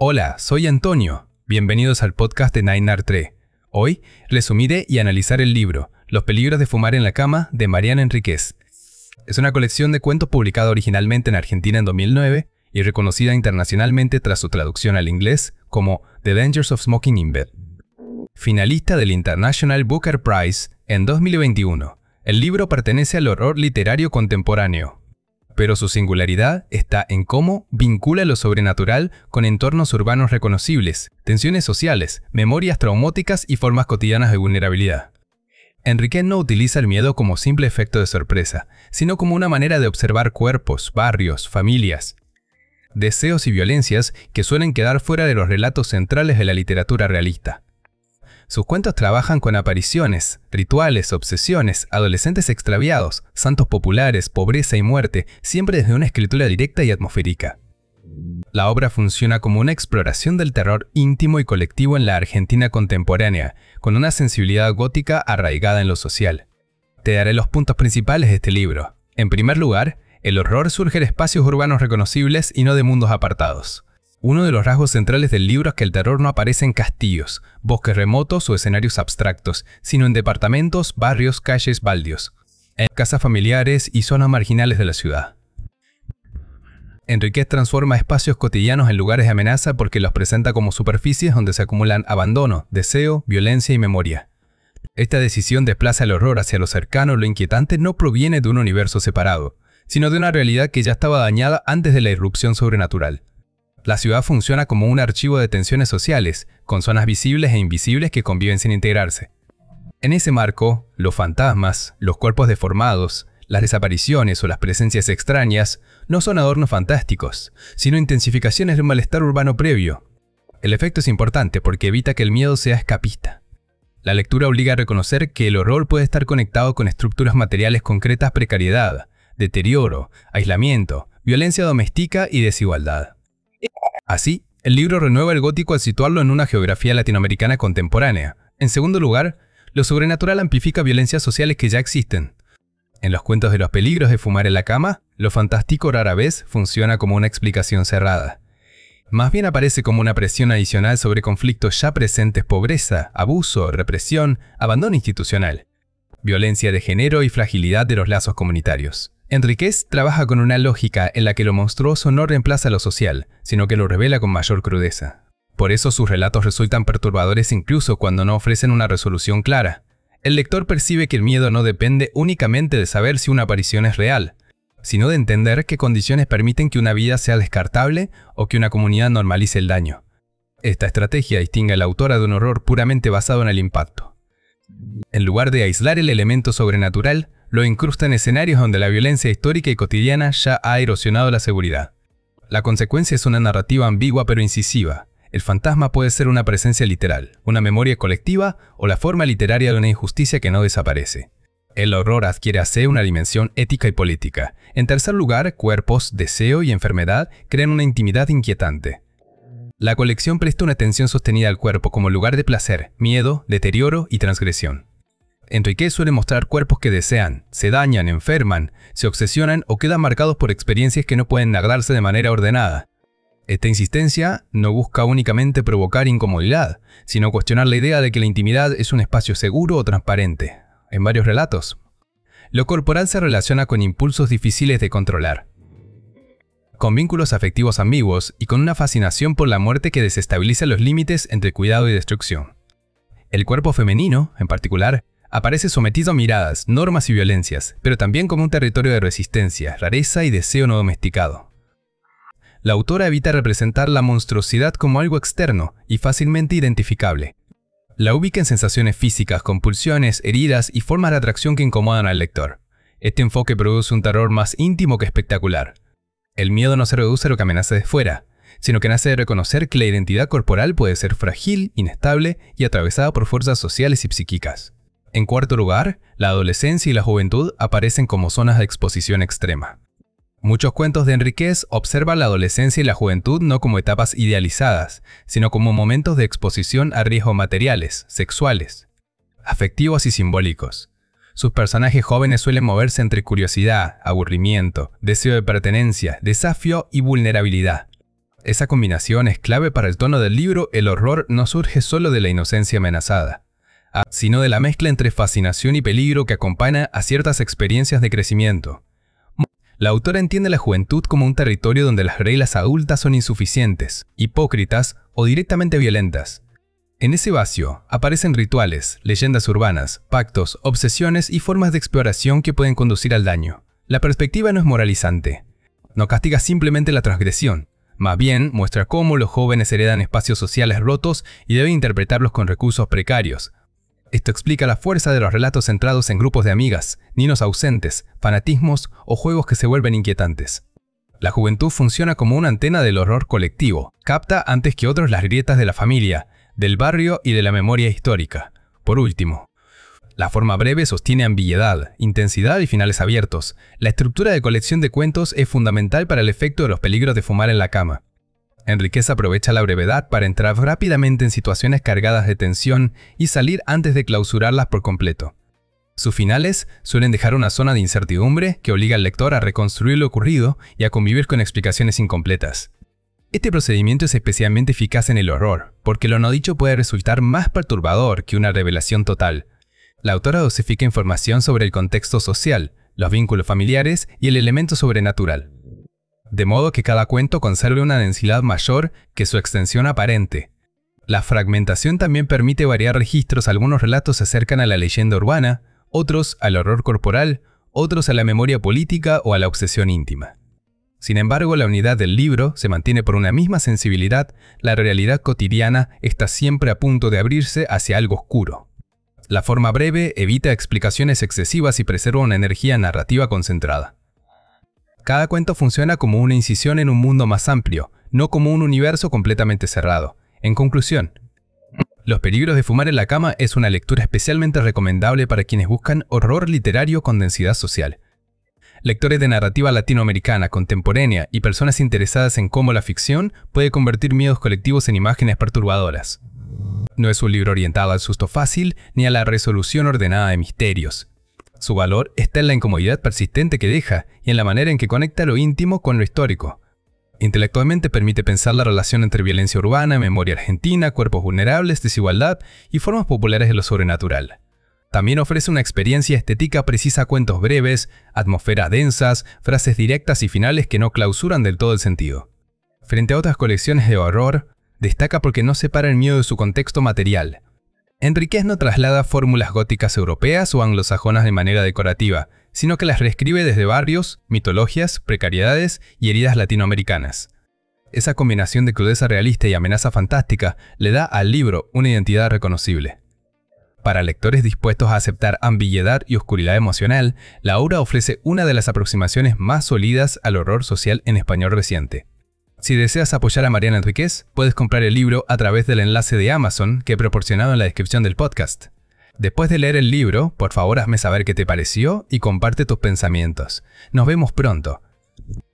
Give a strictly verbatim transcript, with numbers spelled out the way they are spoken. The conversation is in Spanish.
Hola, soy Antonio. Bienvenidos al podcast de Nine Art Tree. Hoy resumiré y analizar el libro Los peligros de fumar en la cama de Mariana Enríquez. Es una colección de cuentos publicada originalmente en Argentina en dos mil nueve y reconocida internacionalmente tras su traducción al inglés como The Dangers of Smoking in Bed. Finalista del International Booker Prize en dos mil veintiuno, el libro pertenece al horror literario contemporáneo, pero su singularidad está en cómo vincula lo sobrenatural con entornos urbanos reconocibles, tensiones sociales, memorias traumáticas y formas cotidianas de vulnerabilidad. Enríquez no utiliza el miedo como simple efecto de sorpresa, sino como una manera de observar cuerpos, barrios, familias, deseos y violencias que suelen quedar fuera de los relatos centrales de la literatura realista. Sus cuentos trabajan con apariciones, rituales, obsesiones, adolescentes extraviados, santos populares, pobreza y muerte, siempre desde una escritura directa y atmosférica. La obra funciona como una exploración del terror íntimo y colectivo en la Argentina contemporánea, con una sensibilidad gótica arraigada en lo social. Te daré los puntos principales de este libro. En primer lugar, el horror surge de espacios urbanos reconocibles y no de mundos apartados. Uno de los rasgos centrales del libro es que el terror no aparece en castillos, bosques remotos o escenarios abstractos, sino en departamentos, barrios, calles, baldios, en casas familiares y zonas marginales de la ciudad. Enríquez transforma espacios cotidianos en lugares de amenaza porque los presenta como superficies donde se acumulan abandono, deseo, violencia y memoria. Esta decisión desplaza el horror hacia lo cercano. Lo inquietante no proviene de un universo separado, sino de una realidad que ya estaba dañada antes de la irrupción sobrenatural. La ciudad funciona como un archivo de tensiones sociales, con zonas visibles e invisibles que conviven sin integrarse. En ese marco, los fantasmas, los cuerpos deformados, las desapariciones o las presencias extrañas no son adornos fantásticos, sino intensificaciones de un malestar urbano previo. El efecto es importante porque evita que el miedo sea escapista. La lectura obliga a reconocer que el horror puede estar conectado con estructuras materiales concretas: precariedad, deterioro, aislamiento, violencia doméstica y desigualdad. Así, el libro renueva el gótico al situarlo en una geografía latinoamericana contemporánea. En segundo lugar, lo sobrenatural amplifica violencias sociales que ya existen. En los cuentos de los peligros de fumar en la cama, lo fantástico rara vez funciona como una explicación cerrada. Más bien aparece como una presión adicional sobre conflictos ya presentes: pobreza, abuso, represión, abandono institucional, violencia de género y fragilidad de los lazos comunitarios. Enríquez trabaja con una lógica en la que lo monstruoso no reemplaza lo social, sino que lo revela con mayor crudeza. Por eso sus relatos resultan perturbadores incluso cuando no ofrecen una resolución clara. El lector percibe que el miedo no depende únicamente de saber si una aparición es real, sino de entender qué condiciones permiten que una vida sea descartable o que una comunidad normalice el daño. Esta estrategia distingue a la autora de un horror puramente basado en el impacto. En lugar de aislar el elemento sobrenatural, lo incrusta en escenarios donde la violencia histórica y cotidiana ya ha erosionado la seguridad. La consecuencia es una narrativa ambigua pero incisiva. El fantasma puede ser una presencia literal, una memoria colectiva o la forma literaria de una injusticia que no desaparece. El horror adquiere así una dimensión ética y política. En tercer lugar, cuerpos, deseo y enfermedad crean una intimidad inquietante. La colección presta una atención sostenida al cuerpo como lugar de placer, miedo, deterioro y transgresión. Enríquez suele mostrar cuerpos que desean, se dañan, enferman, se obsesionan o quedan marcados por experiencias que no pueden narrarse de manera ordenada. Esta insistencia no busca únicamente provocar incomodidad, sino cuestionar la idea de que la intimidad es un espacio seguro o transparente. En varios relatos, lo corporal se relaciona con impulsos difíciles de controlar, con vínculos afectivos ambiguos y con una fascinación por la muerte que desestabiliza los límites entre cuidado y destrucción. El cuerpo femenino, en particular, aparece sometido a miradas, normas y violencias, pero también como un territorio de resistencia, rareza y deseo no domesticado. La autora evita representar la monstruosidad como algo externo y fácilmente identificable. La ubica en sensaciones físicas, compulsiones, heridas y formas de atracción que incomodan al lector. Este enfoque produce un terror más íntimo que espectacular. El miedo no se reduce a lo que amenaza de fuera, sino que nace de reconocer que la identidad corporal puede ser frágil, inestable y atravesada por fuerzas sociales y psíquicas. En cuarto lugar, la adolescencia y la juventud aparecen como zonas de exposición extrema. Muchos cuentos de Enríquez observan la adolescencia y la juventud no como etapas idealizadas, sino como momentos de exposición a riesgos materiales, sexuales, afectivos y simbólicos. Sus personajes jóvenes suelen moverse entre curiosidad, aburrimiento, deseo de pertenencia, desafío y vulnerabilidad. Esa combinación es clave para el tono del libro. El horror no surge solo de la inocencia amenazada, sino de la mezcla entre fascinación y peligro que acompaña a ciertas experiencias de crecimiento. La autora entiende la juventud como un territorio donde las reglas adultas son insuficientes, hipócritas o directamente violentas. En ese vacío aparecen rituales, leyendas urbanas, pactos, obsesiones y formas de exploración que pueden conducir al daño. La perspectiva no es moralizante. No castiga simplemente la transgresión. Más bien, muestra cómo los jóvenes heredan espacios sociales rotos y deben interpretarlos con recursos precarios. Esto explica la fuerza de los relatos centrados en grupos de amigas, niños ausentes, fanatismos o juegos que se vuelven inquietantes. La juventud funciona como una antena del horror colectivo. Capta antes que otros las grietas de la familia, del barrio y de la memoria histórica. Por último, la forma breve sostiene ambigüedad, intensidad y finales abiertos. La estructura de colección de cuentos es fundamental para el efecto de los peligros de fumar en la cama. Enríquez aprovecha la brevedad para entrar rápidamente en situaciones cargadas de tensión y salir antes de clausurarlas por completo. Sus finales suelen dejar una zona de incertidumbre que obliga al lector a reconstruir lo ocurrido y a convivir con explicaciones incompletas. Este procedimiento es especialmente eficaz en el horror, porque lo no dicho puede resultar más perturbador que una revelación total. La autora dosifica información sobre el contexto social, los vínculos familiares y el elemento sobrenatural, de modo que cada cuento conserve una densidad mayor que su extensión aparente. La fragmentación también permite variar registros. Algunos relatos se acercan a la leyenda urbana, otros al horror corporal, otros a la memoria política o a la obsesión íntima. Sin embargo, la unidad del libro se mantiene por una misma sensibilidad. La realidad cotidiana está siempre a punto de abrirse hacia algo oscuro. La forma breve evita explicaciones excesivas y preserva una energía narrativa concentrada. Cada cuento funciona como una incisión en un mundo más amplio, no como un universo completamente cerrado. En conclusión, Los peligros de fumar en la cama es una lectura especialmente recomendable para quienes buscan horror literario con densidad social. Lectores de narrativa latinoamericana contemporánea y personas interesadas en cómo la ficción puede convertir miedos colectivos en imágenes perturbadoras. No es un libro orientado al susto fácil ni a la resolución ordenada de misterios. Su valor está en la incomodidad persistente que deja y en la manera en que conecta lo íntimo con lo histórico. Intelectualmente permite pensar la relación entre violencia urbana, memoria argentina, cuerpos vulnerables, desigualdad y formas populares de lo sobrenatural. También ofrece una experiencia estética precisa, cuentos breves, atmósferas densas, frases directas y finales que no clausuran del todo el sentido. Frente a otras colecciones de horror, destaca porque no separa el miedo de su contexto material. Enríquez no traslada fórmulas góticas europeas o anglosajonas de manera decorativa, sino que las reescribe desde barrios, mitologías, precariedades y heridas latinoamericanas. Esa combinación de crudeza realista y amenaza fantástica le da al libro una identidad reconocible. Para lectores dispuestos a aceptar ambigüedad y oscuridad emocional, la obra ofrece una de las aproximaciones más sólidas al horror social en español reciente. Si deseas apoyar a Mariana Enríquez, puedes comprar el libro a través del enlace de Amazon que he proporcionado en la descripción del podcast. Después de leer el libro, por favor hazme saber qué te pareció y comparte tus pensamientos. Nos vemos pronto.